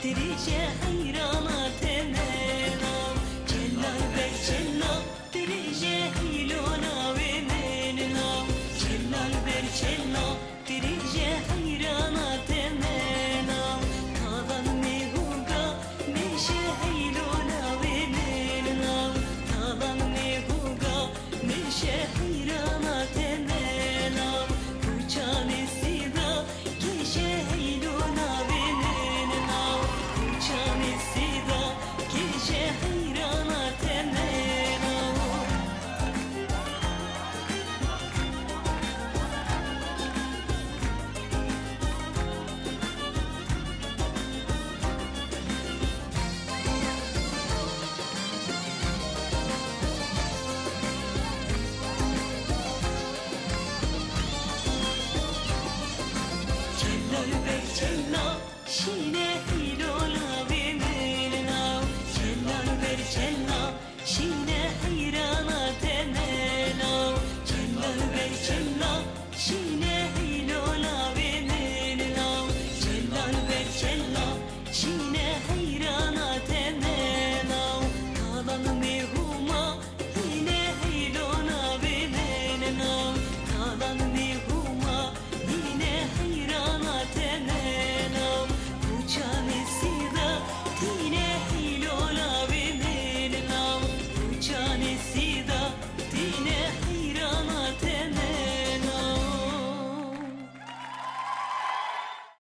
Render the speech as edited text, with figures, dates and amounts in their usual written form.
dirice hayrana temena Celal ver celal dirice hilona ve menna Celal ver celal dirice hayrana temena Tadan mehuga meşe hilona ve menna Tadan mehuga meşe hayrana temena Kuçane sida geşe hilona ve menna Kuçane sida geşe hayrana temena Celal ver celal şine